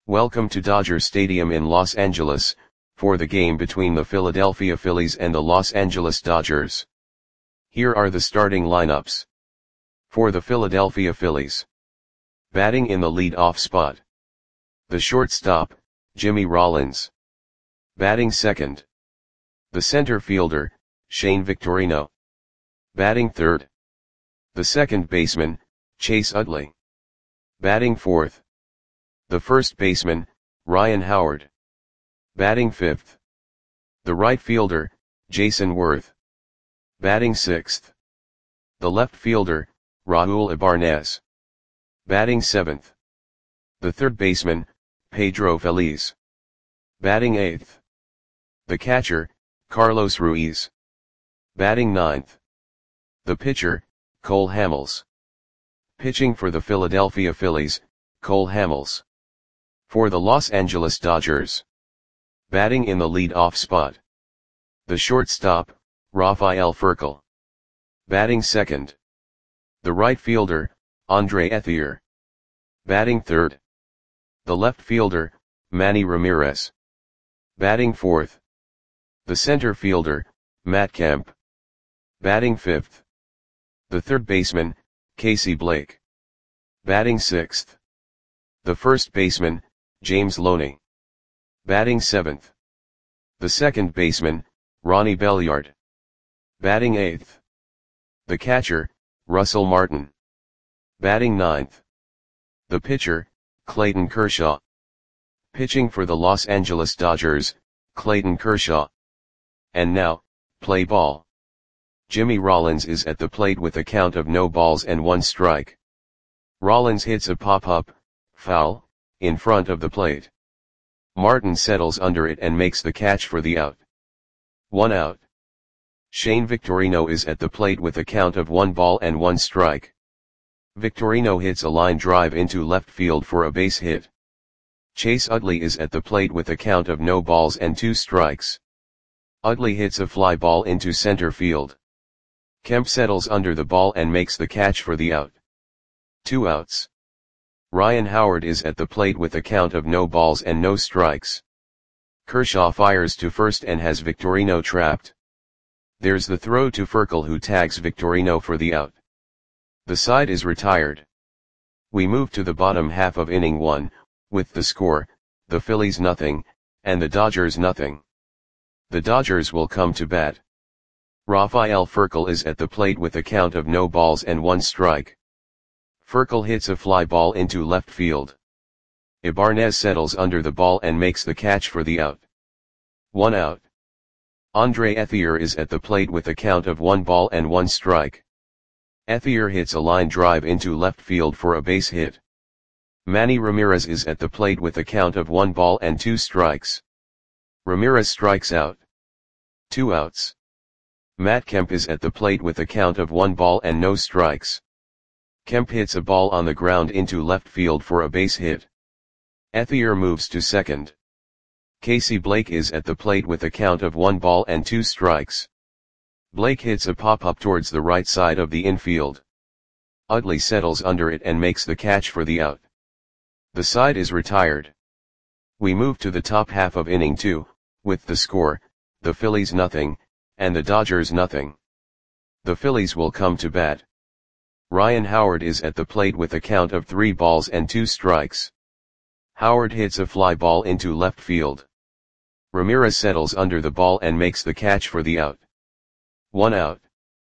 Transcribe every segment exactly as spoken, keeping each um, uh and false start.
Welcome to Dodger Stadium in Los Angeles, for the game between the Philadelphia Phillies and the Los Angeles Dodgers. Here are the starting lineups. For the Philadelphia Phillies. Batting in the lead-off spot. The shortstop, Jimmy Rollins. Batting second. The center fielder, Shane Victorino. Batting third. The second baseman, Chase Utley. Batting fourth. The first baseman, Ryan Howard. Batting fifth. The right fielder, Jason Worth. Batting sixth. The left fielder, Raul Ibanez. Batting seventh. The third baseman, Pedro Feliz. Batting eighth. The catcher, Carlos Ruiz. Batting ninth. The pitcher, Cole Hamels. Pitching for the Philadelphia Phillies, Cole Hamels. For the Los Angeles Dodgers. Batting in the lead-off spot. The shortstop, Rafael Furcal. Batting second. The right fielder, Andre Ethier. Batting third. The left fielder, Manny Ramirez. Batting fourth. The center fielder, Matt Kemp. Batting fifth. The third baseman, Casey Blake. Batting sixth. The first baseman, James Loney. Batting seventh. The second baseman, Ronnie Belliard. Batting eighth. The catcher, Russell Martin. Batting ninth. The pitcher, Clayton Kershaw. Pitching for the Los Angeles Dodgers, Clayton Kershaw. And now, play ball. Jimmy Rollins is at the plate with a count of no balls and one strike. Rollins hits a pop-up, foul, in front of the plate. Martin settles under it and makes the catch for the out. One out. Shane Victorino is at the plate with a count of one ball and one strike. Victorino hits a line drive into left field for a base hit. Chase Utley is at the plate with a count of no balls and two strikes. Utley hits a fly ball into center field. Kemp settles under the ball and makes the catch for the out. Two outs. Ryan Howard is at the plate with a count of no balls and no strikes. Kershaw fires to first and has Victorino trapped. There's the throw to Furcal, who tags Victorino for the out. The side is retired. We move to the bottom half of inning one, with the score, the Phillies nothing, and the Dodgers nothing. The Dodgers will come to bat. Rafael Furcal is at the plate with a count of no balls and one strike. Furcal hits a fly ball into left field. Ibanez settles under the ball and makes the catch for the out. One out. Andre Ethier is at the plate with a count of one ball and one strike. Ethier hits a line drive into left field for a base hit. Manny Ramirez is at the plate with a count of one ball and two strikes. Ramirez strikes out. Two outs. Matt Kemp is at the plate with a count of one ball and no strikes. Kemp hits a ball on the ground into left field for a base hit. Ethier moves to second. Casey Blake is at the plate with a count of one ball and two strikes. Blake hits a pop-up towards the right side of the infield. Utley settles under it and makes the catch for the out. The side is retired. We move to the top half of inning two, with the score, the Phillies nothing, and the Dodgers nothing. The Phillies will come to bat. Ryan Howard is at the plate with a count of three balls and two strikes. Howard hits a fly ball into left field. Ramirez settles under the ball and makes the catch for the out. One out.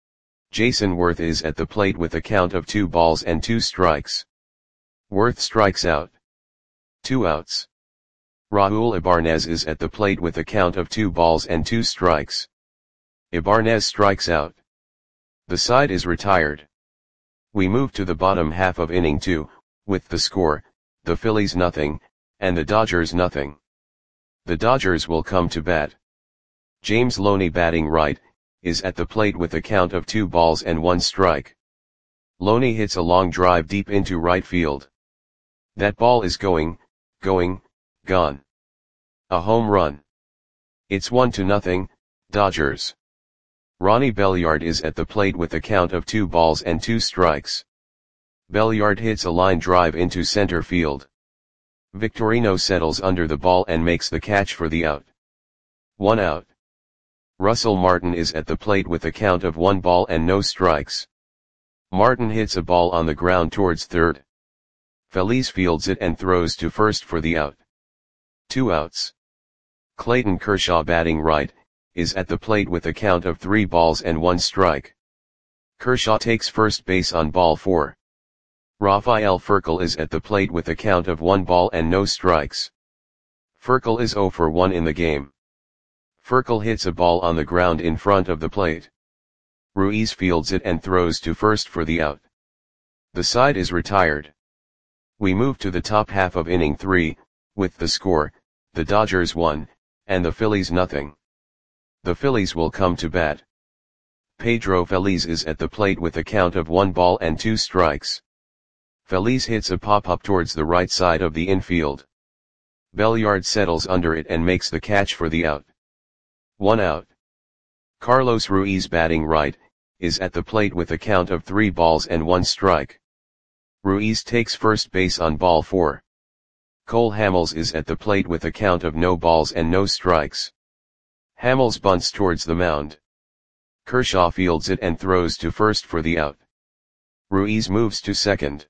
Jason Worth is at the plate with a count of two balls and two strikes. Worth strikes out. Two outs. Raul Ibanez is at the plate with a count of two balls and two strikes. Ibanez strikes out. The side is retired. We move to the bottom half of inning two, with the score, the Phillies nothing, and the Dodgers nothing. The Dodgers will come to bat. James Loney, batting right, is at the plate with a count of two balls and one strike. Loney hits a long drive deep into right field. That ball is going, going, gone. A home run. It's one to nothing, Dodgers. Ronnie Belliard is at the plate with a count of two balls and two strikes. Belliard hits a line drive into center field. Victorino settles under the ball and makes the catch for the out. One out. Russell Martin is at the plate with a count of one ball and no strikes. Martin hits a ball on the ground towards third. Feliz fields it and throws to first for the out. Two outs. Clayton Kershaw, batting right, is at the plate with a count of three balls and one strike. Kershaw takes first base on ball four. Rafael Furcal is at the plate with a count of one ball and no strikes. Furcal is oh for one in the game. Furcal hits a ball on the ground in front of the plate. Ruiz fields it and throws to first for the out. The side is retired. We move to the top half of inning three, with the score, the Dodgers one, and the Phillies nothing. The Phillies will come to bat. Pedro Feliz is at the plate with a count of one ball and two strikes. Feliz hits a pop-up towards the right side of the infield. Belliard settles under it and makes the catch for the out. One out. Carlos Ruiz, batting right, is at the plate with a count of three balls and one strike. Ruiz takes first base on ball four. Cole Hamels is at the plate with a count of no balls and no strikes. Hamels bunts towards the mound. Kershaw fields it and throws to first for the out. Ruiz moves to second.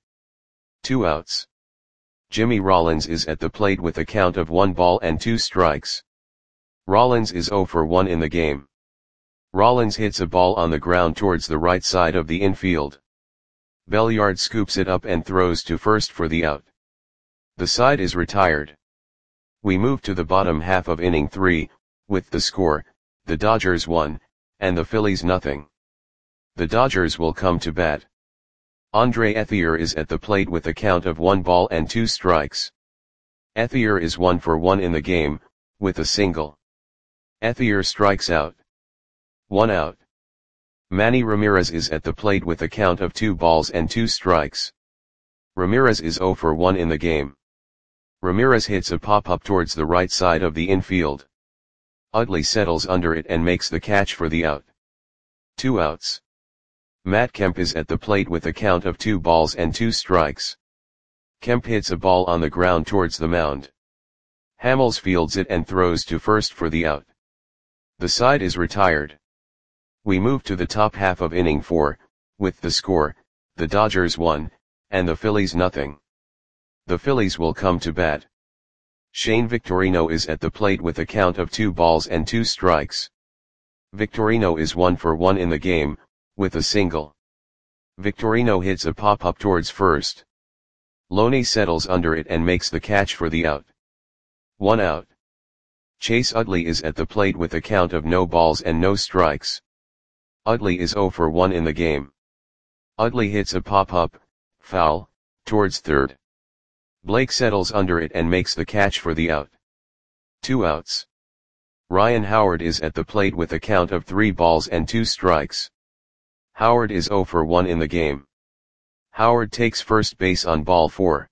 Two outs. Jimmy Rollins is at the plate with a count of one ball and two strikes. Rollins is oh for one in the game. Rollins hits a ball on the ground towards the right side of the infield. Belliard scoops it up and throws to first for the out. The side is retired. We move to the bottom half of inning three, with the score, the Dodgers one, and the Phillies nothing. The Dodgers will come to bat. Andre Ethier is at the plate with a count of one ball and two strikes. Ethier is one for one in the game, with a single. Ethier strikes out. One out. Manny Ramirez is at the plate with a count of two balls and two strikes. Ramirez is oh for one in the game. Ramirez hits a pop-up towards the right side of the infield. Utley settles under it and makes the catch for the out. Two outs. Matt Kemp is at the plate with a count of two balls and two strikes. Kemp hits a ball on the ground towards the mound. Hamels fields it and throws to first for the out. The side is retired. We move to the top half of inning four, with the score, the Dodgers one, and the Phillies nothing. The Phillies will come to bat. Shane Victorino is at the plate with a count of two balls and two strikes. Victorino is one for one in the game, with a single. Victorino hits a pop-up towards first. Loney settles under it and makes the catch for the out. One out. Chase Utley is at the plate with a count of no balls and no strikes. Utley is oh for one in the game. Utley hits a pop-up, foul, towards third. Blake settles under it and makes the catch for the out. Two outs. Ryan Howard is at the plate with a count of three balls and two strikes. Howard is oh for one in the game. Howard takes first base on ball four.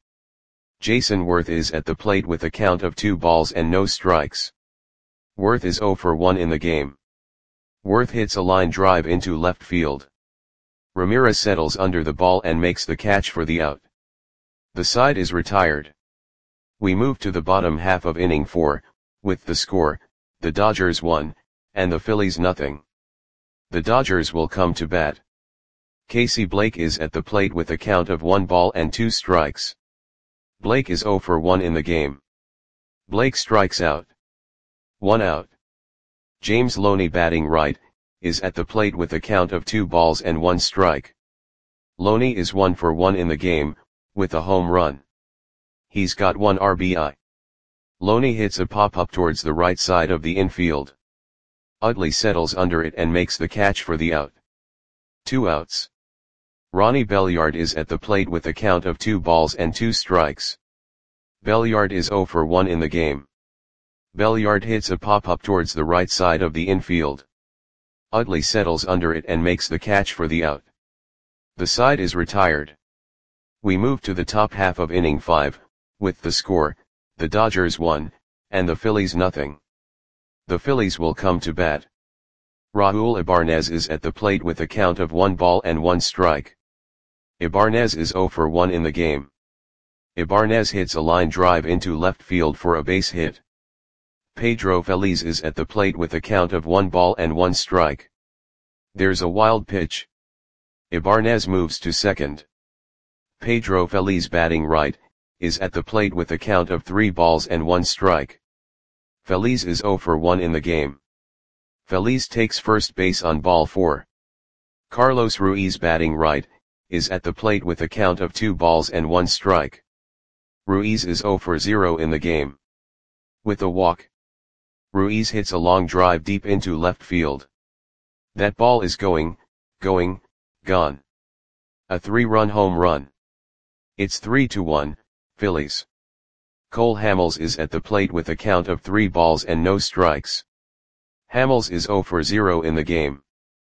Jason Worth is at the plate with a count of two balls and no strikes. Worth is oh for one in the game. Worth hits a line drive into left field. Ramirez settles under the ball and makes the catch for the out. The side is retired. We move to the bottom half of inning four, with the score, the Dodgers one, and the Phillies nothing. The Dodgers will come to bat. Casey Blake is at the plate with a count of one ball and two strikes. Blake is oh for one in the game. Blake strikes out. One out. James Loney, batting right, is at the plate with a count of two balls and one strike. Loney is one for one in the game, with a home run. He's got one R B I. Loney hits a pop-up towards the right side of the infield. Utley settles under it and makes the catch for the out. Two outs. Ronnie Belliard is at the plate with a count of two balls and two strikes. Belliard is oh for one in the game. Belliard hits a pop-up towards the right side of the infield. Utley settles under it and makes the catch for the out. The side is retired. We move to the top half of inning five, with the score, the Dodgers one, and the Phillies nothing. The Phillies will come to bat. Raul Ibanez is at the plate with a count of one ball and one strike. Ibanez is oh for one in the game. Ibarnez hits a line drive into left field for a base hit. Pedro Feliz is at the plate with a count of one ball and one strike. There's a wild pitch. Ibarnez moves to second. Pedro Feliz, batting right, is at the plate with a count of three balls and one strike. Feliz is zero for one in the game. Feliz takes first base on ball four. Carlos Ruiz, batting right, is at the plate with a count of two balls and one strike. Ruiz is zero for zero in the game. With a walk, Ruiz hits a long drive deep into left field. That ball is going, going, gone. A three-run home run. It's three to one, Phillies. Cole Hamels is at the plate with a count of three balls and no strikes. Hamels is zero for zero in the game.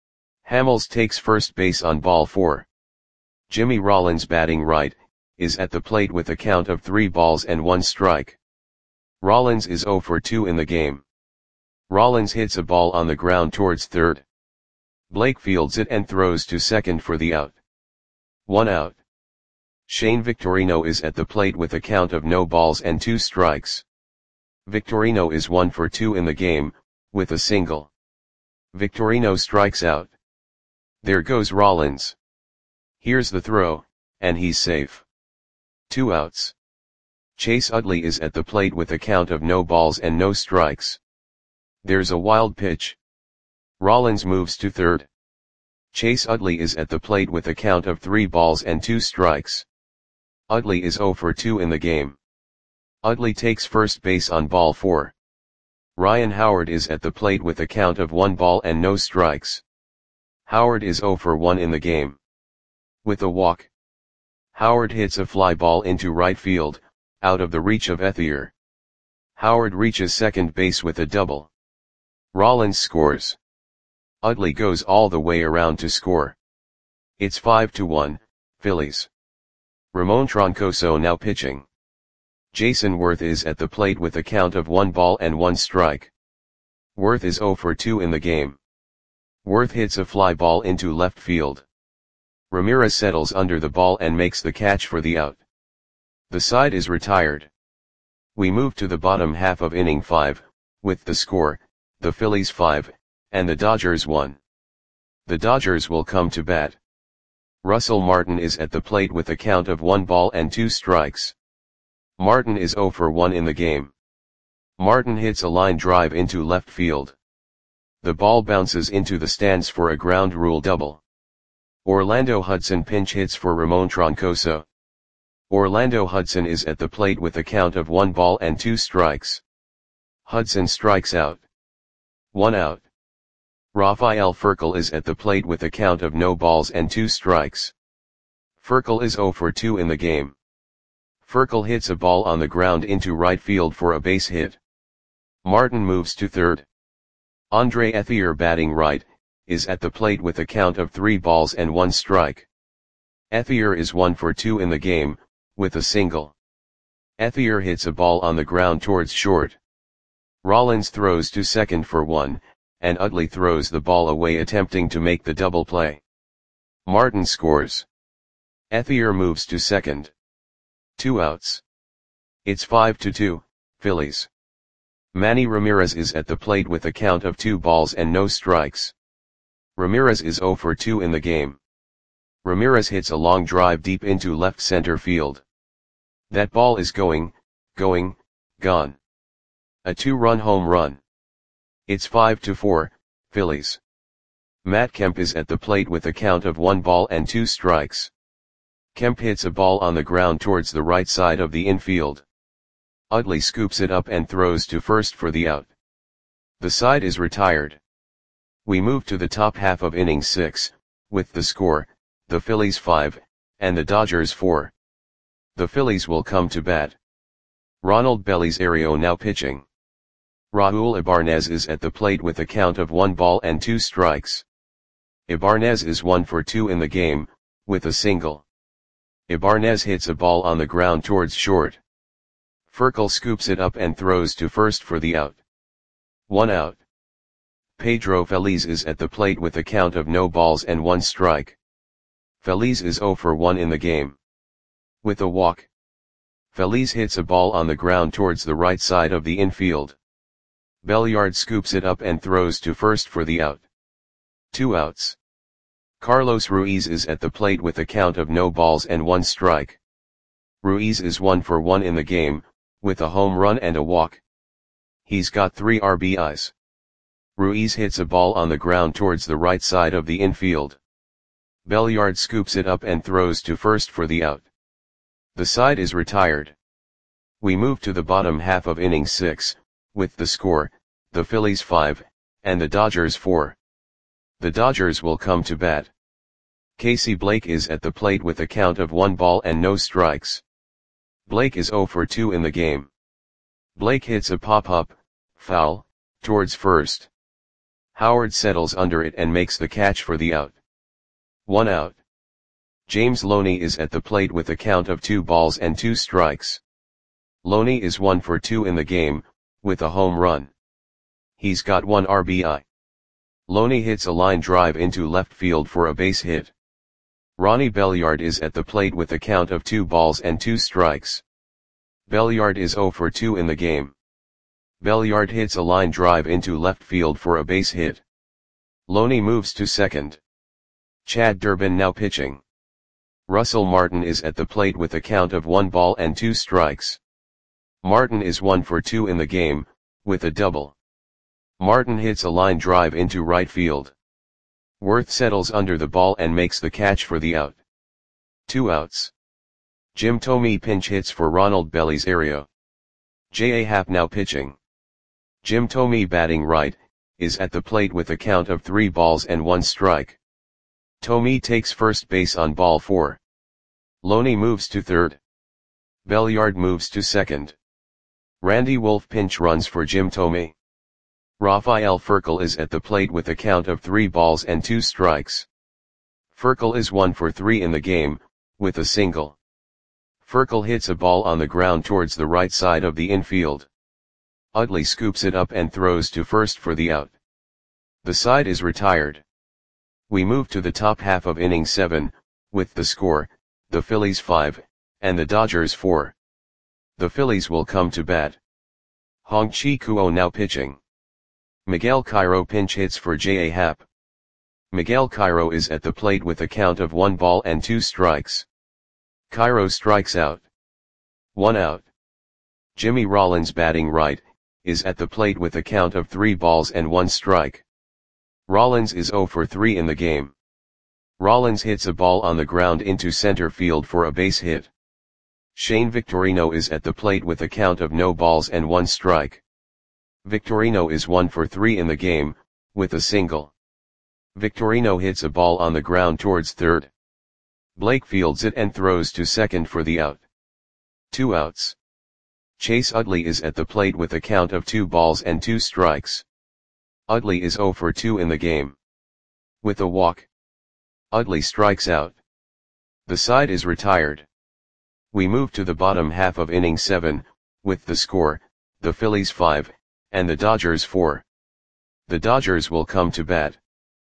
Hamels takes first base on ball four. Jimmy Rollins, batting right, is at the plate with a count of three balls and one strike. Rollins is zero for two in the game. Rollins hits a ball on the ground towards third. Blake fields it and throws to second for the out. One out. Shane Victorino is at the plate with a count of no balls and two strikes. Victorino is one for two in the game, with a single. Victorino strikes out. There goes Rollins. Here's the throw, and he's safe. Two outs. Chase Utley is at the plate with a count of no balls and no strikes. There's a wild pitch. Rollins moves to third. Chase Utley is at the plate with a count of three balls and two strikes. Utley is zero for two in the game. Utley takes first base on ball four. Ryan Howard is at the plate with a count of one ball and no strikes. Howard is zero for one in the game. With a walk, Howard hits a fly ball into right field, out of the reach of Ethier. Howard reaches second base with a double. Rollins scores. Utley goes all the way around to score. It's five to one, Phillies. Ramon Troncoso now pitching. Jason Worth is at the plate with a count of one ball and one strike. Worth is zero for two in the game. Worth hits a fly ball into left field. Ramirez settles under the ball and makes the catch for the out. The side is retired. We move to the bottom half of inning five, with the score, the Phillies five, and the Dodgers one. The Dodgers will come to bat. Russell Martin is at the plate with a count of one ball and two strikes. Martin is zero for one in the game. Martin hits a line drive into left field. The ball bounces into the stands for a ground rule double. Orlando Hudson pinch hits for Ramon Troncoso. Orlando Hudson is at the plate with a count of one ball and two strikes. Hudson strikes out. One out. Rafael Furcal is at the plate with a count of no balls and two strikes. Furcal is zero for two in the game. Furcal hits a ball on the ground into right field for a base hit. Martin moves to third. Andre Ethier, batting right, is at the plate with a count of three balls and one strike. Ethier is one for two in the game, with a single. Ethier hits a ball on the ground towards short. Rollins throws to second for one, and Utley throws the ball away attempting to make the double play. Martin scores. Ethier moves to second. Two outs. It's five to two, Phillies. Manny Ramirez is at the plate with a count of two balls and no strikes. Ramirez is zero for two in the game. Ramirez hits a long drive deep into left center field. That ball is going, going, gone. A two-run home run. It's five to four, Phillies. Matt Kemp is at the plate with a count of one ball and two strikes. Kemp hits a ball on the ground towards the right side of the infield. Utley scoops it up and throws to first for the out. The side is retired. We move to the top half of inning six, with the score, the Phillies five, and the Dodgers four. The Phillies will come to bat. Ronald Belisario now pitching. Raul Ibarnez is at the plate with a count of one ball and two strikes. Ibarnez is one for two in the game, with a single. Ibarnez hits a ball on the ground towards short. Furcal scoops it up and throws to first for the out. One out. Pedro Feliz is at the plate with a count of no balls and one strike. Feliz is zero for one in the game. With a walk, Feliz hits a ball on the ground towards the right side of the infield. Belliard scoops it up and throws to first for the out. Two outs. Carlos Ruiz is at the plate with a count of no balls and one strike. Ruiz is one for one in the game, with a home run and a walk. He's got three R B Is. Ruiz hits a ball on the ground towards the right side of the infield. Belliard scoops it up and throws to first for the out. The side is retired. We move to the bottom half of inning six, with the score, the Phillies five, and the Dodgers four. The Dodgers will come to bat. Casey Blake is at the plate with a count of one ball and no strikes. Blake is zero for two in the game. Blake hits a pop-up, foul, towards first. Howard settles under it and makes the catch for the out. One out. James Loney is at the plate with a count of two balls and two strikes. Loney is one for two in the game, with a home run. He's got one R B I. Loney hits a line drive into left field for a base hit. Ronnie Belliard is at the plate with a count of two balls and two strikes. Belliard is zero for two in the game. Belliard hits a line drive into left field for a base hit. Loney moves to second. Chad Durbin now pitching. Russell Martin is at the plate with a count of one ball and two strikes. Martin is one for two in the game, with a double. Martin hits a line drive into right field. Worth settles under the ball and makes the catch for the out. Two outs. Jim Thome pinch hits for Ronald Belisario. J A. Happ now pitching. Jim Thome batting right, is at the plate with a count of three balls and one strike. Thome takes first base on ball four. Loney moves to third. Belliard moves to second. Randy Wolf pinch runs for Jim Thome. Rafael Furcal is at the plate with a count of three balls and two strikes. Furcal is one for three in the game, with a single. Furcal hits a ball on the ground towards the right side of the infield. Utley scoops it up and throws to first for the out. The side is retired. We move to the top half of inning seven, with the score, the Phillies five, and the Dodgers four. The Phillies will come to bat. Hong Chi Kuo now pitching. Miguel Cairo pinch hits for J A. Happ. Miguel Cairo is at the plate with a count of one ball and two strikes. Cairo strikes out. One out. Jimmy Rollins batting right, is at the plate with a count of three balls and one strike. Rollins is zero for three in the game. Rollins hits a ball on the ground into center field for a base hit. Shane Victorino is at the plate with a count of no balls and one strike. Victorino is one for three in the game, with a single. Victorino hits a ball on the ground towards third. Blake fields it and throws to second for the out. Two outs. Chase Utley is at the plate with a count of two balls and two strikes. Utley is zero for two in the game. With a walk. Utley strikes out. The side is retired. We move to the bottom half of inning seven, with the score, the Phillies five, and the Dodgers four. The Dodgers will come to bat.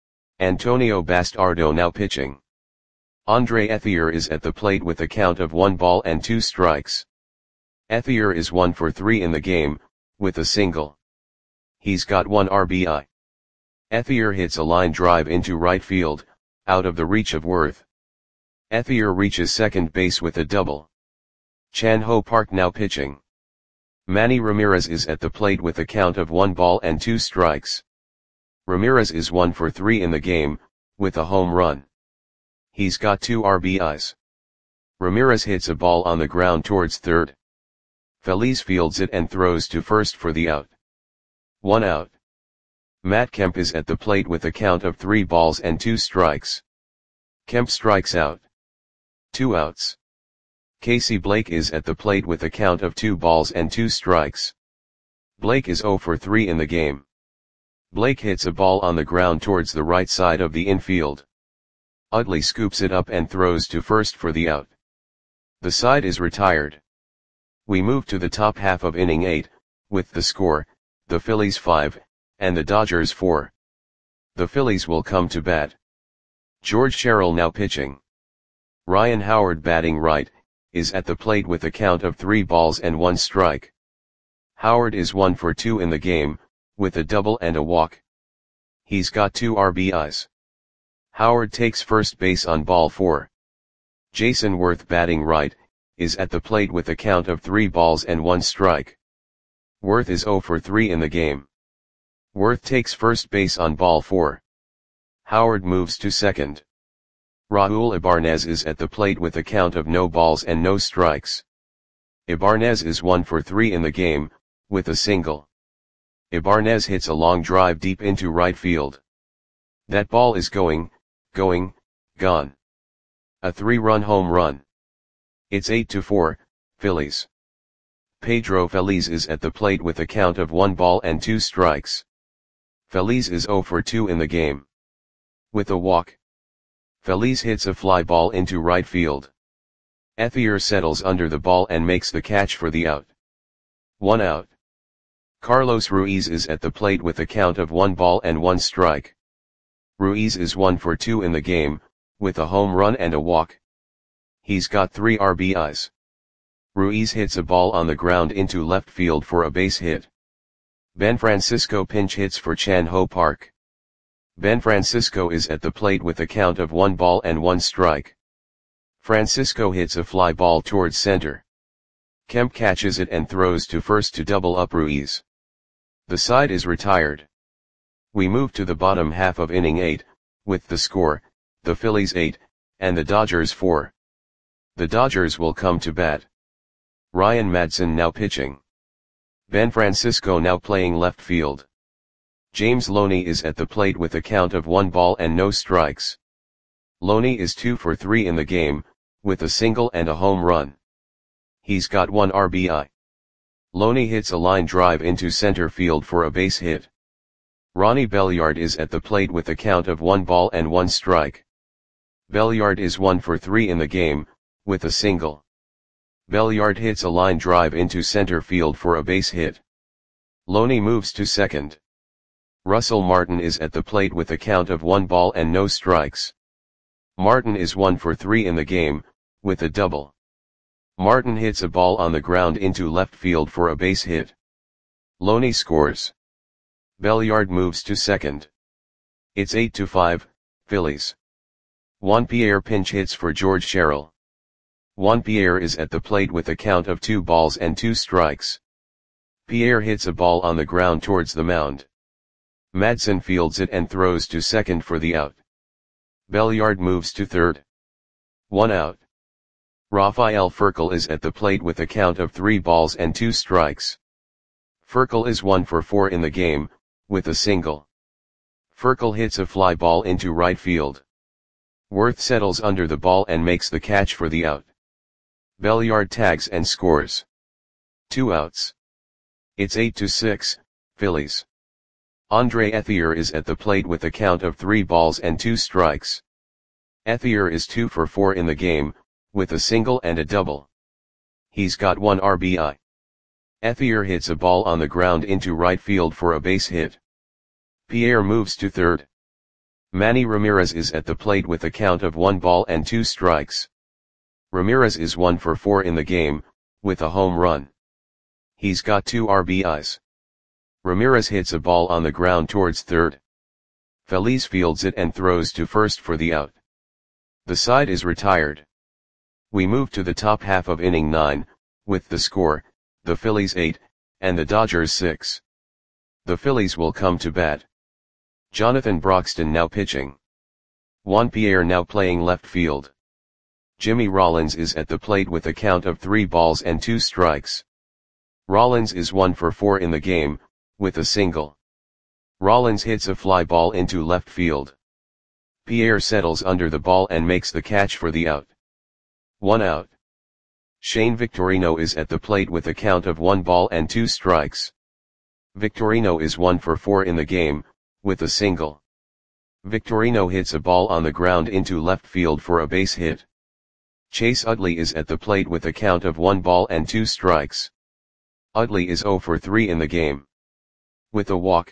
Antonio Bastardo now pitching. Andre Ethier is at the plate with a count of one ball and two strikes. Ethier is one for three in the game, with a single. He's got one R B I. Ethier hits a line drive into right field, out of the reach of Worth. Ethier reaches second base with a double. Chan Ho Park now pitching. Manny Ramirez is at the plate with a count of one ball and two strikes. Ramirez is one for three in the game, with a home run. He's got two R B Is. Ramirez hits a ball on the ground towards third. Feliz fields it and throws to first for the out. One out. Matt Kemp is at the plate with a count of three balls and two strikes. Kemp strikes out. Two outs. Casey Blake is at the plate with a count of two balls and two strikes. Blake is zero for three in the game. Blake hits a ball on the ground towards the right side of the infield. Utley scoops it up and throws to first for the out. The side is retired. We move to the top half of inning eight, with the score, the Phillies five, and the Dodgers four. The Phillies will come to bat. George Sherrill now pitching. Ryan Howard batting right, is at the plate with a count of three balls and one strike. Howard is one for two in the game, with a double and a walk. He's got two R B Is. Howard takes first base on ball four. Jason Worth, batting right, is at the plate with a count of three balls and one strike. Worth is zero for three in the game. Worth takes first base on ball four. Howard moves to second. Raul Ibanez is at the plate with a count of no balls and no strikes. Ibanez is one for three in the game, with a single. Ibanez hits a long drive deep into right field. That ball is going, going, gone. A three-run home run. It's eight to four, Phillies. Pedro Feliz is at the plate with a count of one ball and two strikes. Feliz is zero for two in the game. With a walk. Feliz hits a fly ball into right field. Ethier settles under the ball and makes the catch for the out. One out. Carlos Ruiz is at the plate with a count of one ball and one strike. Ruiz is one for two in the game, with a home run and a walk. He's got three R B Is. Ruiz hits a ball on the ground into left field for a base hit. Ben Francisco pinch hits for Chan Ho Park. Ben Francisco is at the plate with a count of one ball and one strike. Francisco hits a fly ball towards center. Kemp catches it and throws to first to double up Ruiz. The side is retired. We move to the bottom half of inning eight, with the score, the Phillies eight, and the Dodgers four. The Dodgers will come to bat. Ryan Madson now pitching. Ben Francisco now playing left field. James Loney is at the plate with a count of one ball and no strikes. Loney is two for three in the game, with a single and a home run. He's got one R B I. Loney hits a line drive into center field for a base hit. Ronnie Belliard is at the plate with a count of one ball and one strike. Belliard is one for three in the game, with a single. Belliard hits a line drive into center field for a base hit. Loney moves to second. Russell Martin is at the plate with a count of one ball and no strikes. Martin is one for three in the game, with a double. Martin hits a ball on the ground into left field for a base hit. Loney scores. Belliard moves to second. It's eight to five, Phillies. Juan Pierre pinch hits for George Sherrill. Juan Pierre is at the plate with a count of two balls and two strikes. Pierre hits a ball on the ground towards the mound. Madson fields it and throws to second for the out. Belliard moves to third. One out. Rafael Furcal is at the plate with a count of three balls and two strikes. Furcal is one for four in the game, with a single. Furcal hits a fly ball into right field. Worth settles under the ball and makes the catch for the out. Belliard tags and scores. Two outs. It's eight to six, Phillies. Andre Ethier is at the plate with a count of three balls and two strikes. Ethier is two for four in the game, with a single and a double. He's got one R B I. Ethier hits a ball on the ground into right field for a base hit. Pierre moves to third. Manny Ramirez is at the plate with a count of one ball and two strikes. Ramirez is one for four in the game, with a home run. He's got two R B Is. Ramirez hits a ball on the ground towards third. Feliz fields it and throws to first for the out. The side is retired. We move to the top half of inning nine, with the score, the Phillies eight, and the Dodgers six. The Phillies will come to bat. Jonathan Broxton now pitching. Juan Pierre now playing left field. Jimmy Rollins is at the plate with a count of three balls and two strikes. Rollins is one for four in the game, with a single. Rollins hits a fly ball into left field. Pierre settles under the ball and makes the catch for the out. One out. Shane Victorino is at the plate with a count of one ball and two strikes. Victorino is one for four in the game, with a single. Victorino hits a ball on the ground into left field for a base hit. Chase Utley is at the plate with a count of one ball and two strikes. Utley is zero for three in the game. With a walk.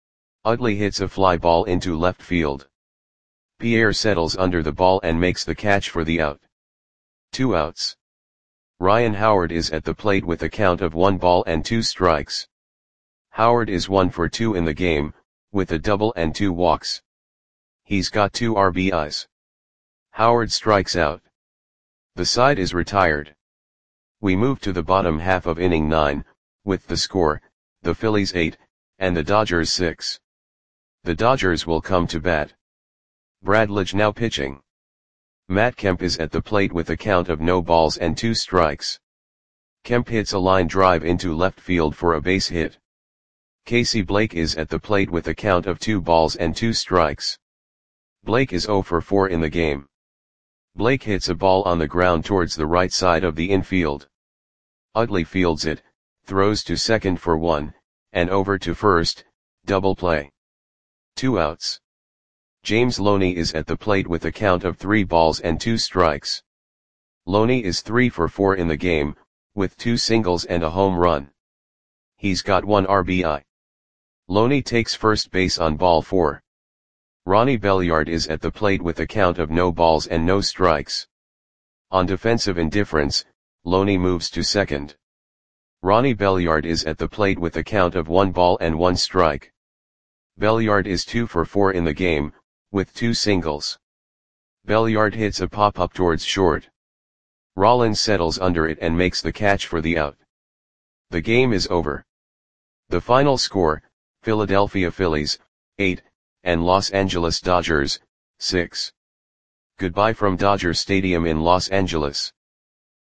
Utley hits a fly ball into left field. Pierre settles under the ball and makes the catch for the out. Two outs. Ryan Howard is at the plate with a count of one ball and two strikes. Howard is one for two in the game, with a double and two walks. He's got two R B Is. Howard strikes out. The side is retired. We move to the bottom half of inning nine, with the score, the Phillies eight, and the Dodgers six. The Dodgers will come to bat. Bradledge now pitching. Matt Kemp is at the plate with a count of no balls and two strikes. Kemp hits a line drive into left field for a base hit. Casey Blake is at the plate with a count of two balls and two strikes. Blake is zero for four in the game. Blake hits a ball on the ground towards the right side of the infield. Utley fields it, throws to second for one, and over to first, double play. Two outs. James Loney is at the plate with a count of three balls and two strikes. Loney is three for four in the game, with two singles and a home run. He's got one R B I. Loney takes first base on ball four. Ronnie Belliard is at the plate with a count of no balls and no strikes. On defensive indifference, Loney moves to second. Ronnie Belliard is at the plate with a count of one ball and one strike. Belliard is two for four in the game, with two singles. Belliard hits a pop-up towards short. Rollins settles under it and makes the catch for the out. The game is over. The final score, Philadelphia Phillies, eight, and Los Angeles Dodgers, six. Goodbye from Dodger Stadium in Los Angeles.